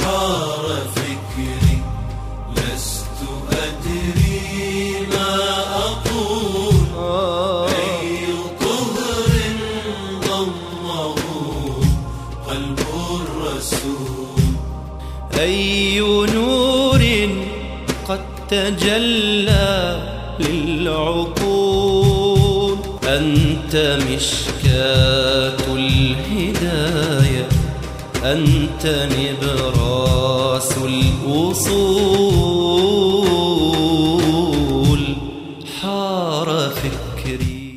حار فكري لست أدري ما أقول. أي طهر ضمه قلب الرسول، أي نور قد تجلى للعقول. أنت مشكاة الهداية، أنت نبراس الوصول. حار فكري.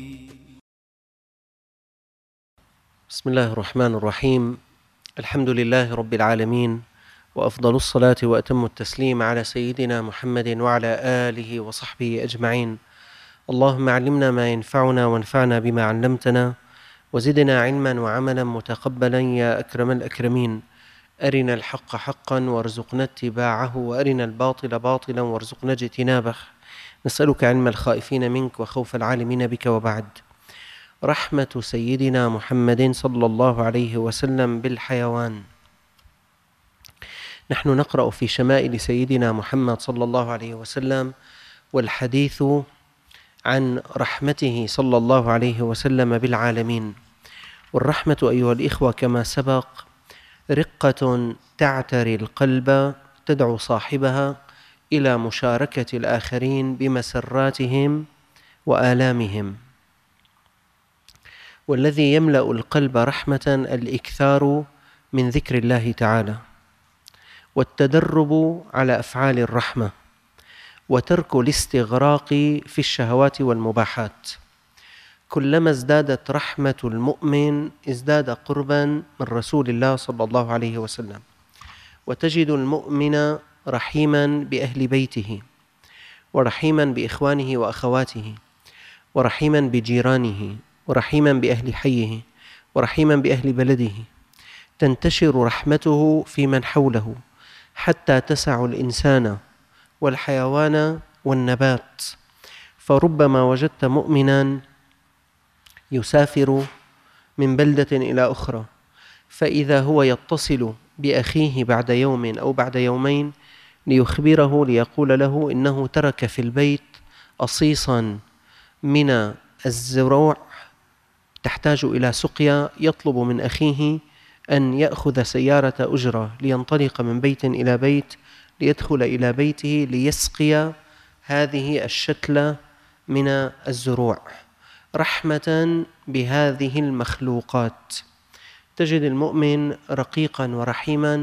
بسم الله الرحمن الرحيم. الحمد لله رب العالمين، وأفضل الصلاة وأتم التسليم على سيدنا محمد وعلى آله وصحبه أجمعين. اللهم علمنا ما ينفعنا وانفعنا بما علمتنا، وزدنا علما وعملا متقبلا يا أكرم الأكرمين. أرنا الحق حقا وارزقنا اتباعه، وأرنا الباطل باطلا وارزقنا اجتنابه. نسألك علم الخائفين منك وخوف العالمين بك. وبعد، رحمة سيدنا محمد صلى الله عليه وسلم بالحيوان. نحن نقرأ في شمائل سيدنا محمد صلى الله عليه وسلم، والحديث عن رحمته صلى الله عليه وسلم بالعالمين. والرحمة أيها الإخوة كما سبق رقة تعتري القلب، تدعو صاحبها إلى مشاركة الآخرين بمسراتهم وآلامهم. والذي يملأ القلب رحمة الإكثار من ذكر الله تعالى، والتدرب على أفعال الرحمة، وترك الاستغراق في الشهوات والمباحات. كلما ازدادت رحمة المؤمن ازداد قربا من رسول الله صلى الله عليه وسلم. وتجد المؤمن رحيما بأهل بيته، ورحيما بإخوانه وأخواته، ورحيما بجيرانه، ورحيما بأهل حيه، ورحيما بأهل بلده. تنتشر رحمته في من حوله حتى تسع الإنسان والحيوان والنبات. فربما وجدت مؤمنا يسافر من بلدة إلى أخرى، فإذا هو يتصل بأخيه بعد يوم أو بعد يومين ليخبره، ليقول له إنه ترك في البيت أصيصا من الزروع تحتاج إلى سقيا، يطلب من أخيه أن يأخذ سيارة أجرة لينطلق من بيت إلى بيت، ليدخل إلى بيته ليسقي هذه الشتلة من الزروع، رحمة بهذه المخلوقات. تجد المؤمن رقيقا ورحيما،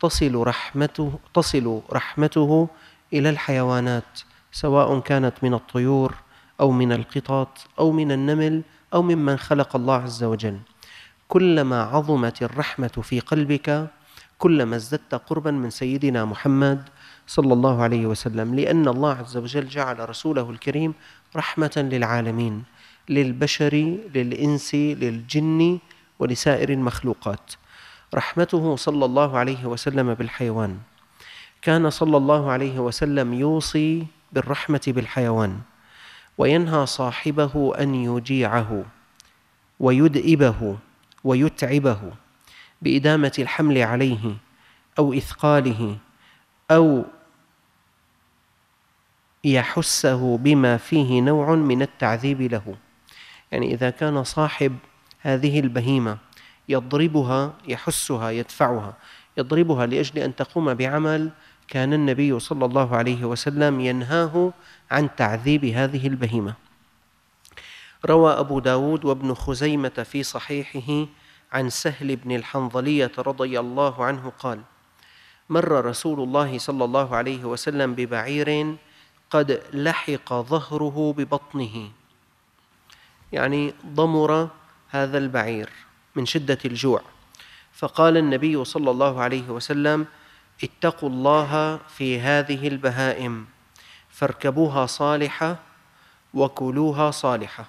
تصل رحمته إلى الحيوانات، سواء كانت من الطيور أو من القطط أو من النمل أو ممن خلق الله عز وجل. كلما عظمت الرحمة في قلبك كلما ازددت قربا من سيدنا محمد صلى الله عليه وسلم، لأن الله عز وجل جعل رسوله الكريم رحمة للعالمين، للبشر، للإنس، للجن، ولسائر المخلوقات. رحمته صلى الله عليه وسلم بالحيوان. كان صلى الله عليه وسلم يوصي بالرحمة بالحيوان، وينهى صاحبه أن يجيعه ويدئبه ويتعبه بإدامة الحمل عليه أو إثقاله، أو يحسه بما فيه نوع من التعذيب له. يعني إذا كان صاحب هذه البهيمة يضربها، يحسها، يدفعها، يضربها لأجل أن تقوم بعمل، كان النبي صلى الله عليه وسلم ينهاه عن تعذيب هذه البهيمة. روى أبو داود وابن خزيمة في صحيحه عن سهل بن الحنظلية رضي الله عنه قال: مر رسول الله صلى الله عليه وسلم ببعير قد لحق ظهره ببطنه، يعني ضمر هذا البعير من شدة الجوع. فقال النبي صلى الله عليه وسلم: اتقوا الله في هذه البهائم، فاركبوها صالحة وكلوها صالحة.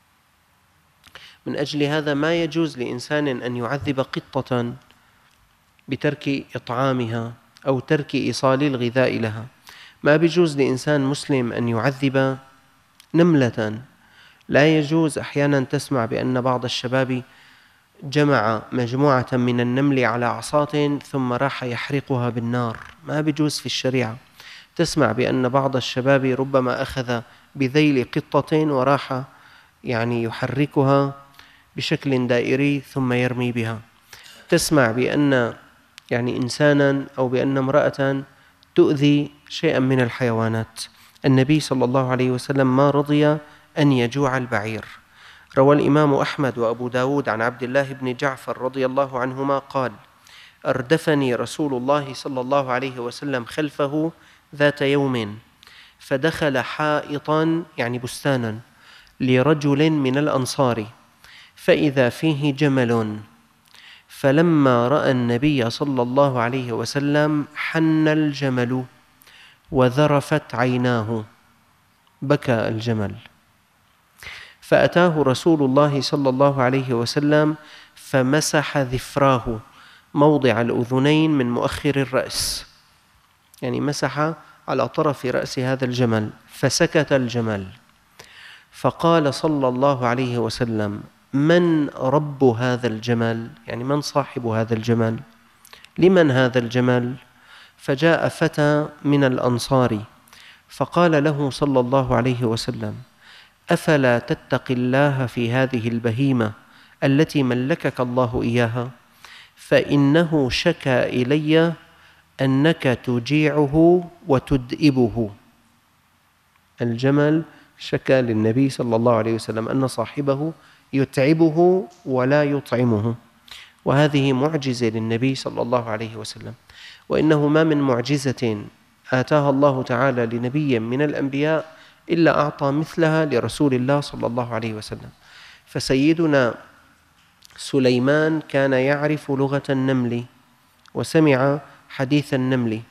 من أجل هذا ما يجوز لإنسان أن يعذب قطة بترك إطعامها أو ترك إيصال الغذاء لها. ما بيجوز لإنسان مسلم أن يعذب نملة. لا يجوز. أحيانا تسمع بأن بعض الشباب جمع مجموعة من النمل على عصاة ثم راح يحرقها بالنار، ما بيجوز في الشريعة. تسمع بأن بعض الشباب ربما أخذ بذيل قطة وراح يحركها بشكل دائري ثم يرمي بها. تسمع بأن إنسانا أو بأن امرأة تؤذي شيئا من الحيوانات. النبي صلى الله عليه وسلم ما رضي أن يجوع البعير. روى الإمام أحمد وأبو داود عن عبد الله بن جعفر رضي الله عنهما قال: أردفني رسول الله صلى الله عليه وسلم خلفه ذات يوم، فدخل حائطا بستانا لرجل من الأنصار، فإذا فيه جمل، فلما رأى النبي صلى الله عليه وسلم حن الجمل وذرفت عيناه، بكى الجمل، فأتاه رسول الله صلى الله عليه وسلم فمسح ذفراه موضع الأذنين من مؤخر الرأس، مسح على طرف رأس هذا الجمل، فسكت الجمل. فقال صلى الله عليه وسلم: من رب هذا الجمل؟ من صاحب هذا الجمل؟ لمن هذا الجمل؟ فجاء فتى من الأنصار فقال له صلى الله عليه وسلم: أفلا تتقي الله في هذه البهيمة التي ملكك الله إياها؟ فإنه شكى إلي أنك تجيعه وتدئبه. الجمل شكى للنبي صلى الله عليه وسلم أن صاحبه يتعبه ولا يطعمه، وهذه معجزة للنبي صلى الله عليه وسلم. وإنه ما من معجزة آتاها الله تعالى لنبي من الأنبياء إلا أعطى مثلها لرسول الله صلى الله عليه وسلم. فسيدنا سليمان كان يعرف لغة النمل وسمع حديث النمل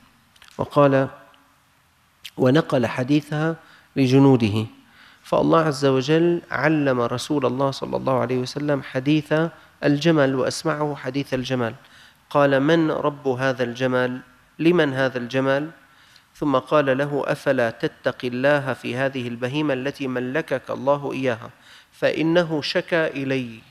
ونقل حديثها لجنوده، فالله عز وجل علم رسول الله صلى الله عليه وسلم حديث الجمل وأسمعه حديث الجمل. قال: من رب هذا الجمل؟ لمن هذا الجمل؟ ثم قال له: أفلا تتقي الله في هذه البهيمة التي ملكك الله إياها؟ فإنه شكى إلي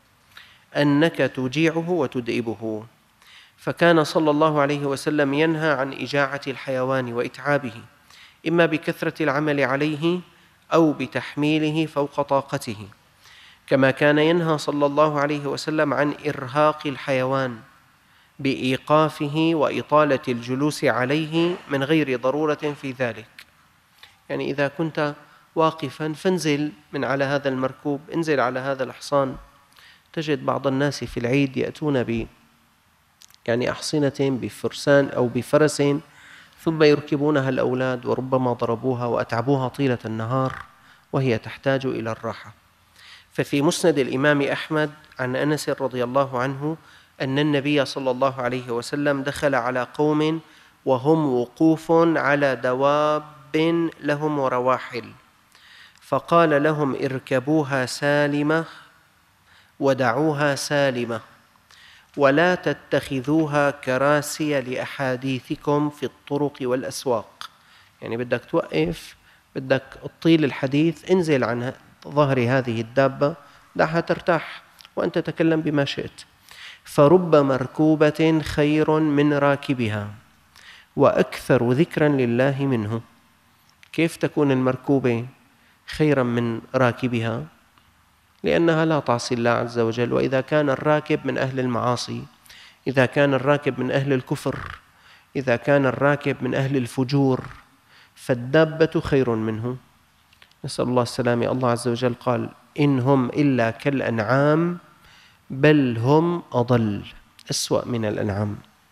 أنك تجيعه وتدئبه. فكان صلى الله عليه وسلم ينهى عن إجاعة الحيوان وإتعابه، إما بكثرة العمل عليه أو بتحميله فوق طاقته، كما كان ينهى صلى الله عليه وسلم عن إرهاق الحيوان بإيقافه وإطالة الجلوس عليه من غير ضرورة في ذلك. إذا كنت واقفا فانزل من على هذا المركوب، انزل على هذا الحصان. تجد بعض الناس في العيد يأتون أحصنة بفرسان أو بفرس ثم يركبونها الأولاد، وربما ضربوها وأتعبوها طيلة النهار وهي تحتاج إلى الراحة. ففي مسند الإمام أحمد عن أنس رضي الله عنه أن النبي صلى الله عليه وسلم دخل على قوم وهم وقوف على دواب لهم رواحل، فقال لهم: اركبوها سالمة ودعوها سالمة، ولا تتخذوها كراسي لأحاديثكم في الطرق والأسواق. بدك توقف، بدك تطيل الحديث، انزل عن ظهر هذه الدابة، دعها ترتاح وأنت تتكلم بما شئت. فرب مركوبة خير من راكبها وأكثر ذكرا لله منه. كيف تكون المركوبة خيرا من راكبها؟ لأنها لا تعصي الله عز وجل. وإذا كان الراكب من أهل المعاصي، إذا كان الراكب من أهل الكفر، إذا كان الراكب من أهل الفجور، فالدابة خير منه. نسأل الله السلامة. الله عز وجل قال: إن هم إلا كالأنعام بل هم أضل، أسوأ من الأنعام.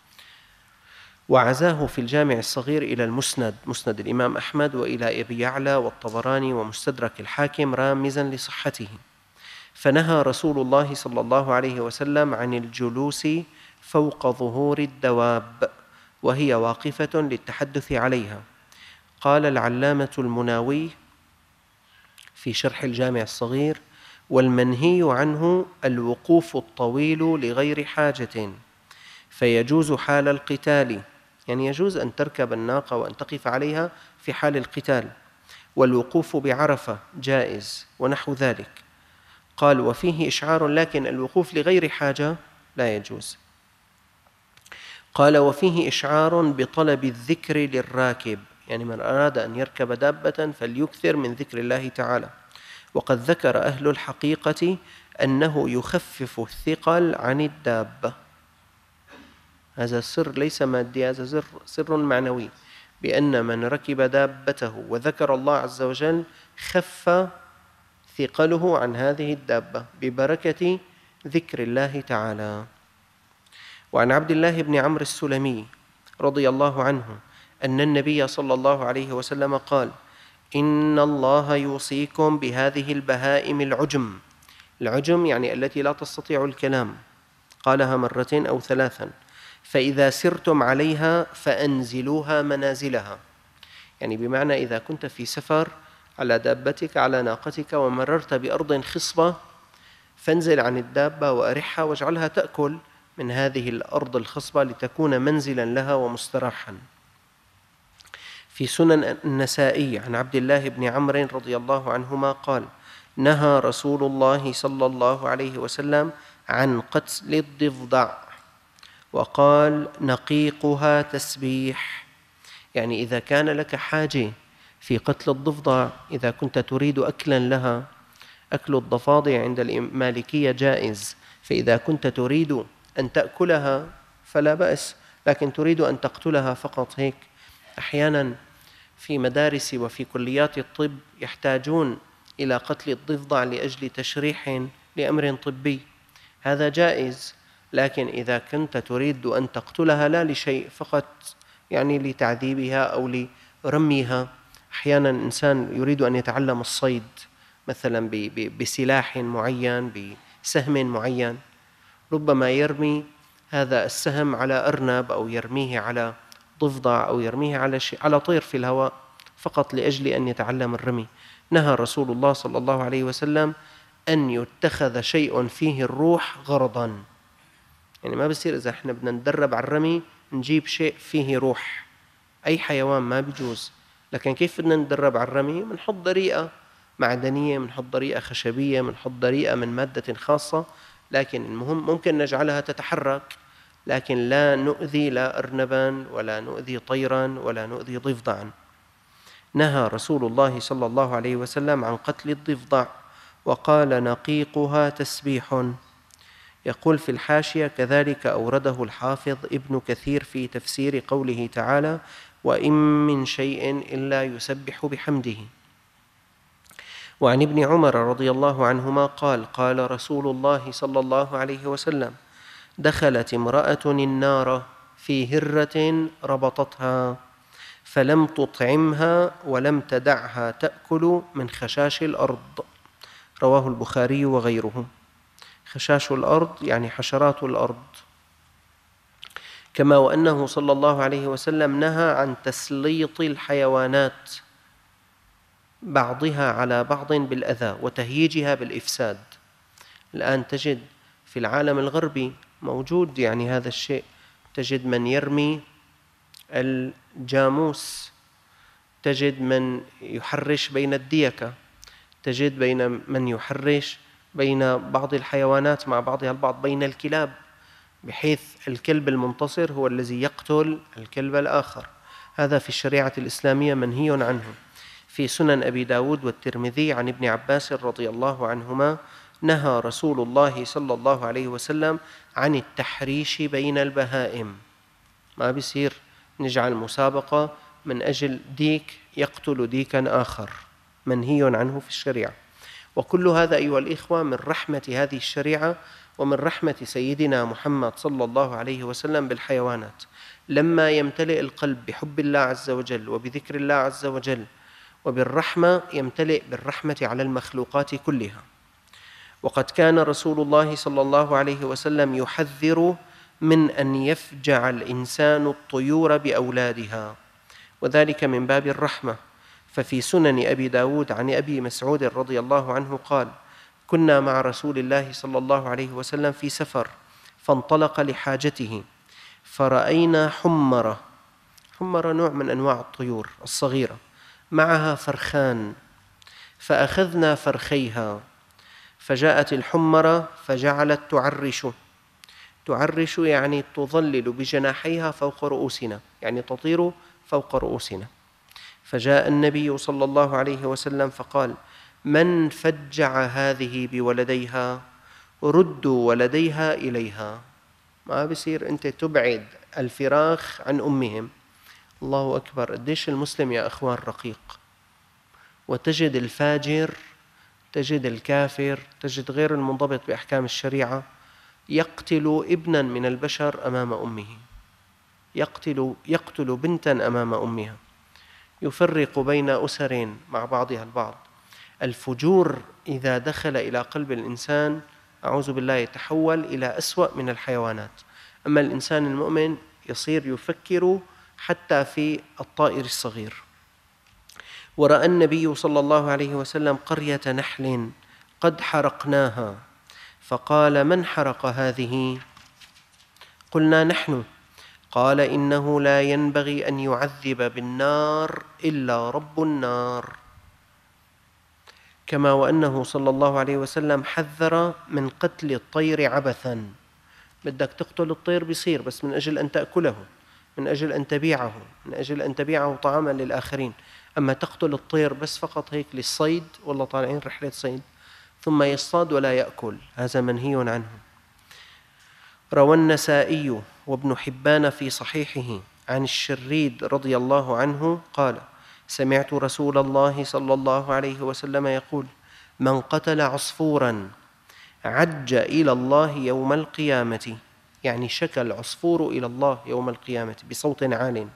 وعزاه في الجامع الصغير إلى المسند، مسند الإمام أحمد، وإلى أبي يعلى والطبراني ومستدرك الحاكم، رامزا لصحته. فنهى رسول الله صلى الله عليه وسلم عن الجلوس فوق ظهور الدواب وهي واقفة للتحدث عليها. قال العلامة المناوي في شرح الجامع الصغير: والمنهي عنه الوقوف الطويل لغير حاجة، فيجوز حال القتال، يجوز أن تركب الناقة وأن تقف عليها في حال القتال، والوقوف بعرفة جائز ونحو ذلك. قال وفيه إشعار لكن الوقوف لغير حاجة لا يجوز. قال وفيه إشعار بطلب الذكر للراكب، يعني من أراد أن يركب دابة فليكثر من ذكر الله تعالى. وقد ذكر أهل الحقيقة أنه يخفف الثقل عن الدابة. هذا السر ليس مادي، هذا سر معنوي، بأن من ركب دابته وذكر الله عز وجل خف ثقله عن هذه الدابة ببركة ذكر الله تعالى. وعن عبد الله بن عمرو السلمي رضي الله عنه أن النبي صلى الله عليه وسلم قال: إن الله يوصيكم بهذه البهائم العجم. العجم يعني التي لا تستطيع الكلام، قالها مرتين أو ثلاثا: فإذا سرتم عليها فأنزلوها منازلها، يعني بمعنى إذا كنت في سفر على دابتك على ناقتك ومررت بأرض خصبة فانزل عن الدابة وأرحها واجعلها تأكل من هذه الأرض الخصبة لتكون منزلا لها ومستراحا. في سنن النسائي عن عبد الله بن عمرو رضي الله عنهما قال: نهى رسول الله صلى الله عليه وسلم عن قتل الضفدع، وقال: نقيقها تسبيح، يعني إذا كان لك حاجة في قتل الضفدع، إذا كنت تريد أكلا لها، أكل الضفادع عند المالكية جائز، فإذا كنت تريد أن تأكلها فلا بأس، لكن تريد أن تقتلها فقط هيك. أحيانا في مدارس وفي كليات الطب يحتاجون إلى قتل الضفدع لأجل تشريح لأمر طبي، هذا جائز. لكن إذا كنت تريد أن تقتلها لا لشيء، فقط يعني لتعذيبها أو لرميها، أحيانا إنسان يريد أن يتعلم الصيد مثلا بسلاح معين بسهم معين، ربما يرمي هذا السهم على أرنب أو يرميه على ضفدع أو يرميه على طير في الهواء فقط لأجل أن يتعلم الرمي. نهى رسول الله صلى الله عليه وسلم أن يتخذ شيء فيه الروح غرضا، يعني ما بصير إذا احنا بدنا ندرب على الرمي نجيب شيء فيه روح، أي حيوان ما بيجوز. لكن كيف بدنا ندرب على الرمي؟ بنحط ضريقة معدنية، بنحط ضريقة خشبية، بنحط ضريقة من مادة خاصة، لكن المهم ممكن نجعلها تتحرك، لكن لا نؤذي لا أرنبا ولا نؤذي طيرا ولا نؤذي ضفدعا. نهى رسول الله صلى الله عليه وسلم عن قتل الضفدع، وقال: نقيقها تسبيح. يقول في الحاشية: كذلك أورده الحافظ ابن كثير في تفسير قوله تعالى: وإن من شيء إلا يسبح بحمده. وعن ابن عمر رضي الله عنهما قال: قال رسول الله صلى الله عليه وسلم: دخلت امرأة النار في هرة ربطتها فلم تطعمها ولم تدعها تأكل من خشاش الأرض. رواه البخاري وغيره. خشاش الأرض يعني حشرات الأرض. كما وأنه صلى الله عليه وسلم نهى عن تسليط الحيوانات بعضها على بعض بالأذى وتهييجها بالإفساد. الآن تجد في العالم الغربي موجود يعني هذا الشيء، تجد من يرمي الجاموس، تجد من يحرش بين الديكة، تجد بين من يحرش بين بعض الحيوانات مع بعضها البعض، بين الكلاب، بحيث الكلب المنتصر هو الذي يقتل الكلب الآخر. هذا في الشريعة الإسلامية منهي عنه. في سنن أبي داود والترمذي عن ابن عباس رضي الله عنهما: نهى رسول الله صلى الله عليه وسلم عن التحريش بين البهائم. ما بيصير نجعل مسابقة من أجل ديك يقتل ديكا آخر، منهي عنه في الشريعة. وكل هذا أيها الإخوة من رحمة هذه الشريعة ومن رحمة سيدنا محمد صلى الله عليه وسلم بالحيوانات. لما يمتلئ القلب بحب الله عز وجل وبذكر الله عز وجل وبالرحمة، يمتلئ بالرحمة على المخلوقات كلها. وقد كان رسول الله صلى الله عليه وسلم يحذر من أن يفجع الإنسان الطيور بأولادها، وذلك من باب الرحمة. ففي سنن أبي داود عن أبي مسعود رضي الله عنه قال: كنا مع رسول الله صلى الله عليه وسلم في سفر، فانطلق لحاجته، فرأينا حمرة نوع من أنواع الطيور الصغيرة، معها فرخان، فأخذنا فرخيها فجاءت الحمرة فجعلت تعرش يعني تظلل بجناحيها فوق رؤوسنا، يعني تطير فوق رؤوسنا. فجاء النبي صلى الله عليه وسلم فقال: من فجع هذه بولديها؟ ردوا ولديها إليها. ما بصير أنت تبعد الفراخ عن أمهم. الله أكبر، قديش المسلم يا أخوان رقيق، وتجد الفاجر، تجد الكافر، تجد غير المنضبط بأحكام الشريعة يقتل ابنا من البشر أمام أمه، يقتل بنتا أمام أمها، يفرق بين أسر مع بعضها البعض. الفجور إذا دخل إلى قلب الإنسان أعوذ بالله يتحول إلى أسوأ من الحيوانات. أما الإنسان المؤمن يصير يفكر حتى في الطائر الصغير. ورأى النبي صلى الله عليه وسلم قرية نحل قد حرقناها، فقال: من حرق هذه؟ قلنا: نحن. قال: إنه لا ينبغي أن يعذب بالنار إلا رب النار. كما وأنه صلى الله عليه وسلم حذر من قتل الطير عبثاً. بدك تقتل الطير بصير، بس من أجل أن تأكله، من أجل أن تبيعه، من أجل أن تبيعه طعاما للآخرين. أما تقتل الطير بس فقط هيك للصيد، والله طالعين رحلة صيد، ثم يصطاد ولا يأكل، هذا منهي عنه. روى النسائي وابن حبان في صحيحه عن الشريد رضي الله عنه قال: سمعت رسول الله صلى الله عليه وسلم يقول: من قتل عصفوراً عج إلى الله يوم القيامة، يعني شكى العصفور إلى الله يوم القيامة بصوت عال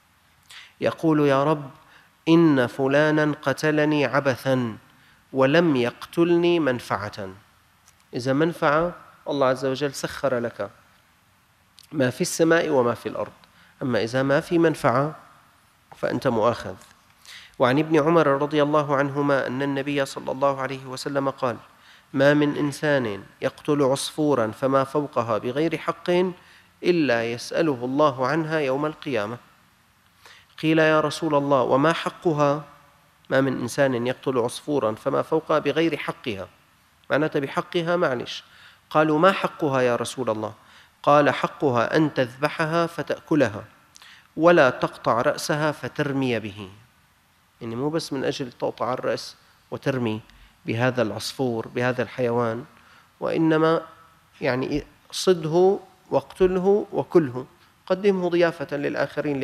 يقول: يا رب، إن فلانا قتلني عبثاً ولم يقتلني منفعة. إذا منفعة الله عز وجل سخر لك ما في السماء وما في الأرض، أما إذا ما في منفعة فأنت مؤاخذ. وعن ابن عمر رضي الله عنهما أن النبي صلى الله عليه وسلم قال: ما من إنسان يقتل عصفورا فما فوقها بغير حق إلا يسأله الله عنها يوم القيامة. قيل: يا رسول الله، وما حقها؟ ما من إنسان يقتل عصفورا فما فوقها بغير حقها، معناتها بحقها معلش. قالوا: ما حقها يا رسول الله؟ قال: حقها أن تذبحها فتأكلها ولا تقطع رأسها فترمي به. يعني مو بس من أجل تقطع الرأس وترمي بهذا العصفور بهذا الحيوان، وإنما يعني صده واقتله وكله، قدمه ضيافة للآخرين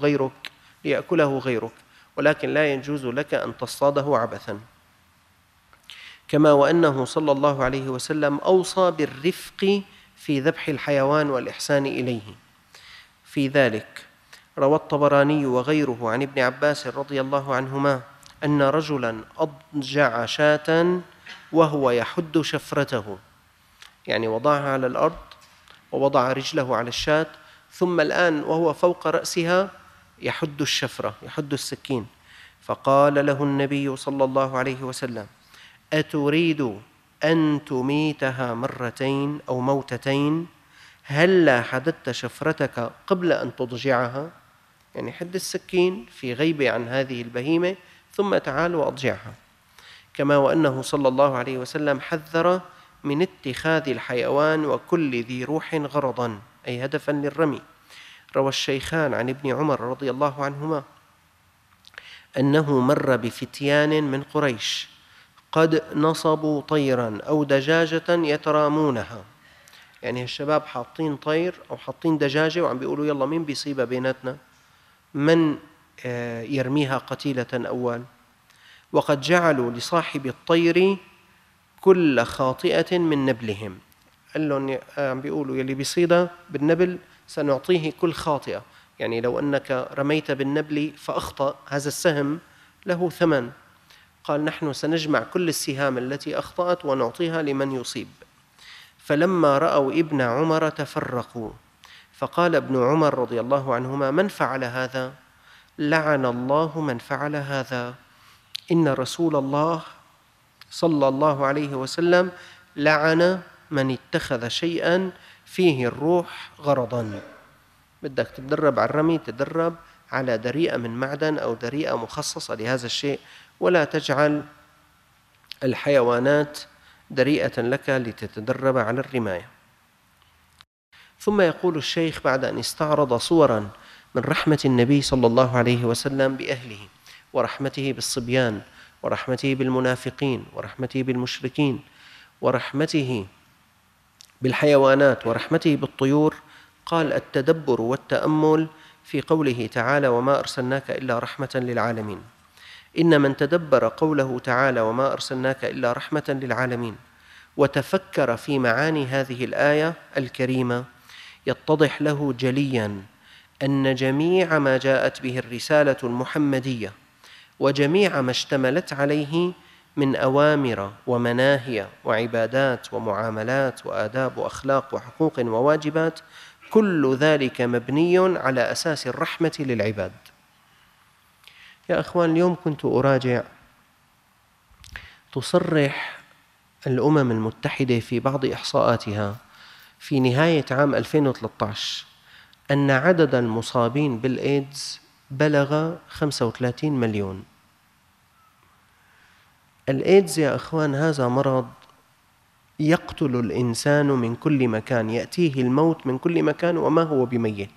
ليأكله غيرك، ولكن لا يجوز لك أن تصطاده عبثا. كما وأنه صلى الله عليه وسلم أوصى بالرفق في ذبح الحيوان والإحسان إليه في ذلك. روى الطبراني وغيره عن ابن عباس رضي الله عنهما أن رجلاً أضجع شاة وهو يحد شفرته، يعني وضعها على الأرض ووضع رجله على الشاة، ثم الآن وهو فوق رأسها يحد الشفرة، يحد السكين. فقال له النبي صلى الله عليه وسلم: أتريد أن تميتها مرتين أو موتتين؟ هلا حددت شفرتك قبل أن تضجعها؟ يعني حد السكين في غيبة عن هذه البهيمة ثم تعال وأضجعها. كما وأنه صلى الله عليه وسلم حذر من اتخاذ الحيوان وكل ذي روح غرضاً، أي هدفاً للرمي. روى الشيخان عن ابن عمر رضي الله عنهما أنه مر بفتيان من قريش قد نصبوا طيراً أو دجاجة يترامونها، يعني الشباب حاطين طير أو حاطين دجاجة وعم بيقولوا يلا مين بيصيبها بيناتنا، من يرميها قتيلة أول. وقد جعلوا لصاحب الطير كل خاطئة من نبلهم، قال لهم عم بيقولوا يلي بيصيدها بالنبل سنعطيه كل خاطئة، يعني لو أنك رميت بالنبل فأخطأ هذا السهم له ثمن. قال: نحن سنجمع كل السهام التي أخطأت ونعطيها لمن يصيب. فلما رأوا ابن عمر تفرقوا، فقال ابن عمر رضي الله عنهما: من فعل هذا؟ لعن الله من فعل هذا. إن رسول الله صلى الله عليه وسلم لعن من اتخذ شيئا فيه الروح غرضا. بدك تتدرب على الرمي، تدرب على دريئة من معدن أو دريئة مخصصة لهذا الشيء، ولا تجعل الحيوانات دريئة لك لتتدرب على الرماية. ثم يقول الشيخ بعد أن استعرض صوراً من رحمة النبي صلى الله عليه وسلم بأهله، ورحمته بالصبيان، ورحمته بالمنافقين، ورحمته بالمشركين، ورحمته بالحيوانات، ورحمته بالطيور، قال: التدبر والتأمل في قوله تعالى: وما أرسلناك إلا رحمة للعالمين. إن من تدبر قوله تعالى: وما أرسلناك إلا رحمة للعالمين، وتفكر في معاني هذه الآية الكريمة، يتضح له جلياً أن جميع ما جاءت به الرسالة المحمدية وجميع ما اشتملت عليه من أوامر ومناهي وعبادات ومعاملات وآداب وأخلاق وحقوق وواجبات، كل ذلك مبني على أساس الرحمة للعباد. يا أخوان، اليوم كنت أراجع، تصرح الأمم المتحدة في بعض إحصاءاتها في نهاية عام 2013 أن عدد المصابين بالإيدز بلغ 35 مليون. الإيدز يا أخوان هذا مرض يقتل الإنسان من كل مكان، يأتيه الموت من كل مكان وما هو بميت.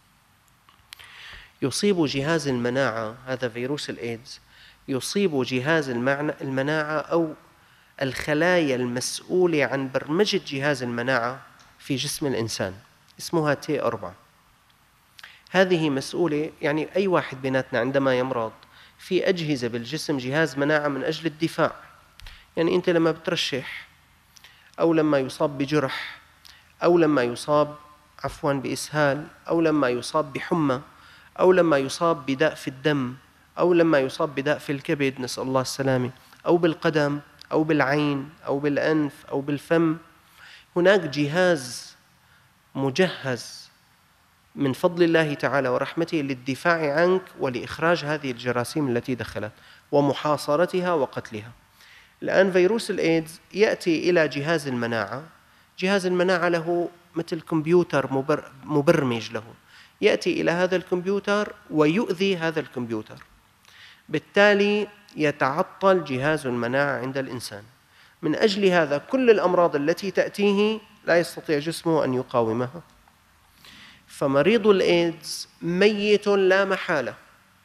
يصيب جهاز المناعة، هذا فيروس الإيدز يصيب جهاز المناعة أو الخلايا المسؤولة عن برمجة جهاز المناعة في جسم الإنسان، اسمها T4. هذه مسؤولة، يعني أي واحد بيناتنا عندما يمرض في أجهزة بالجسم، جهاز مناعة من أجل الدفاع. يعني أنت لما بترشح أو لما يصاب بجرح أو لما يصاب بإسهال أو لما يصاب بحمى أو لما يصاب بداء في الدم أو لما يصاب بداء في الكبد، نسأل الله السلامة، أو بالقدم أو بالعين أو بالأنف أو بالفم، هناك جهاز مجهز من فضل الله تعالى ورحمته للدفاع عنك ولإخراج هذه الجراثيم التي دخلت ومحاصرتها وقتلها. الآن فيروس الإيدز يأتي إلى جهاز المناعة، جهاز المناعة له مثل كمبيوتر مبرمج له، يأتي إلى هذا الكمبيوتر ويؤذي هذا الكمبيوتر، بالتالي يتعطل جهاز المناعة عند الإنسان. من أجل هذا كل الأمراض التي تأتيه لا يستطيع جسمه أن يقاومها. فمريض الإيدز ميت لا محالة،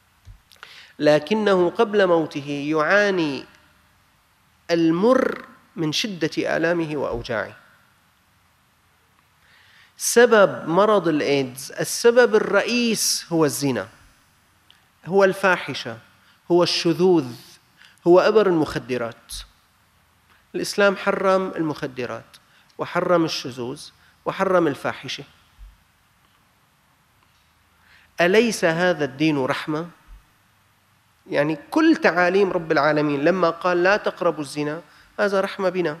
لكنه قبل موته يعاني المر من شدة آلامه وأوجاعه. سبب مرض الإيدز، السبب الرئيس هو الزنا، هو الفاحشة، هو الشذوذ، هو أبر المخدرات. الإسلام حرم المخدرات وحرم الشذوذ وحرم الفاحشة. أليس هذا الدين رحمة؟ يعني كل تعاليم رب العالمين لما قال لا تقربوا الزنا هذا رحمة بنا،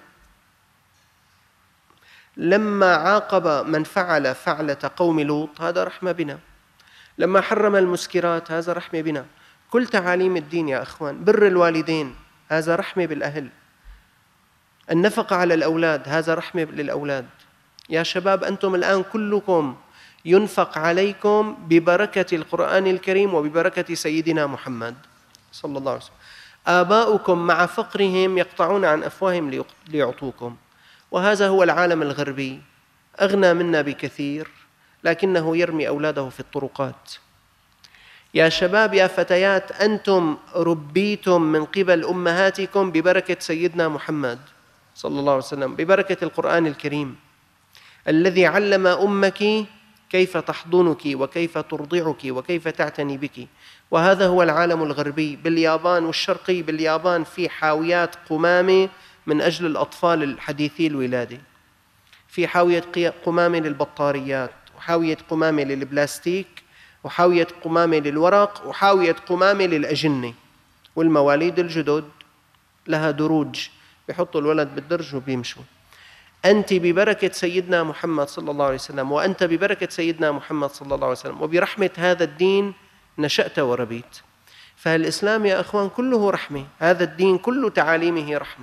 لما عاقب من فعل فعلة قوم لوط هذا رحمة بنا، لما حرم المسكرات هذا رحمة بنا. كل تعاليم الدين يا أخوان، بر الوالدين هذا رحمة بالأهل، النفقة على الأولاد هذا رحمة للأولاد. يا شباب أنتم الآن كلكم ينفق عليكم ببركة القرآن الكريم وببركة سيدنا محمد صلى الله عليه وسلم. آباؤكم مع فقرهم يقطعون عن أفواههم ليعطوكم، وهذا هو العالم الغربي، أغنى منا بكثير لكنه يرمي أولاده في الطرقات. يا شباب يا فتيات، أنتم ربيتم من قبل أمهاتكم ببركة سيدنا محمد صلى الله عليه وسلم، ببركة القرآن الكريم الذي علم أمك كيف تحضنك وكيف ترضعك وكيف تعتني بك. وهذا هو العالم الغربي. باليابان والشرقي، باليابان في حاويات قمامة من أجل الأطفال الحديثي الولادة، في حاوية قمامة للبطاريات، وحاوية قمامة للبلاستيك، وحاوية قمامة للورق، وحاوية قمامة للأجنة. والمواليد الجدد لها دروج، بيحطوا الولد بالدرج وبيمشوا. أنت ببركة سيدنا محمد صلى الله عليه وسلم، وأنت ببركة سيدنا محمد صلى الله عليه وسلم وبرحمة هذا الدين نشأت وربيت. فالإسلام يا أخوان كله رحمة، هذا الدين كل تعاليمه رحمة،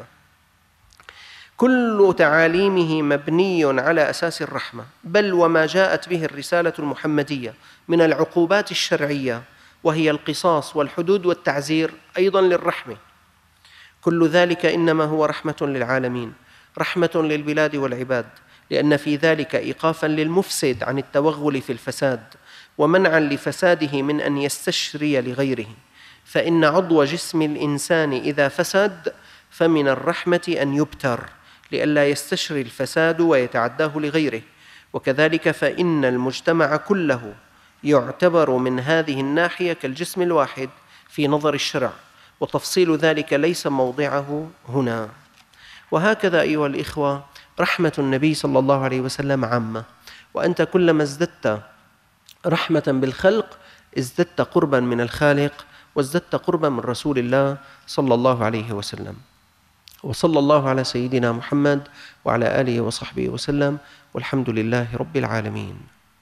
كل تعاليمه مبني على أساس الرحمة. بل وما جاءت به الرسالة المحمدية من العقوبات الشرعية وهي القصاص والحدود والتعزير أيضا للرحمة. كل ذلك إنما هو رحمة للعالمين. رحمة للبلاد والعباد، لأن في ذلك إيقافا للمفسد عن التوغل في الفساد، ومنعا لفساده من أن يستشري لغيره، فإن عضو جسم الإنسان إذا فسد فمن الرحمة أن يبتر لئلا يستشري الفساد ويتعداه لغيره. وكذلك فإن المجتمع كله يعتبر من هذه الناحية كالجسم الواحد في نظر الشرع، وتفصيل ذلك ليس موضعه هنا. وهكذا أيها الإخوة رحمة النبي صلى الله عليه وسلم عامة، وأنت كلما ازددت رحمة بالخلق ازددت قربا من الخالق وازددت قربا من رسول الله صلى الله عليه وسلم. وصلى الله على سيدنا محمد وعلى آله وصحبه وسلم، والحمد لله رب العالمين.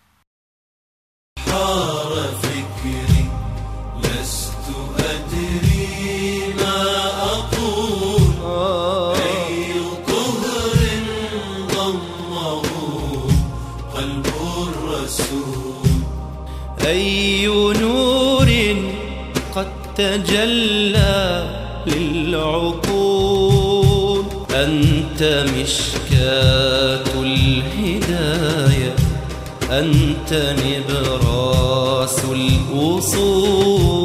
حار فكري لست أدري ما أقول، أي طهر ضمه قلب الرسول، أي نور قد تجلى للعقول، أنت مشكاة الهداية، أنت نبراس الوصول.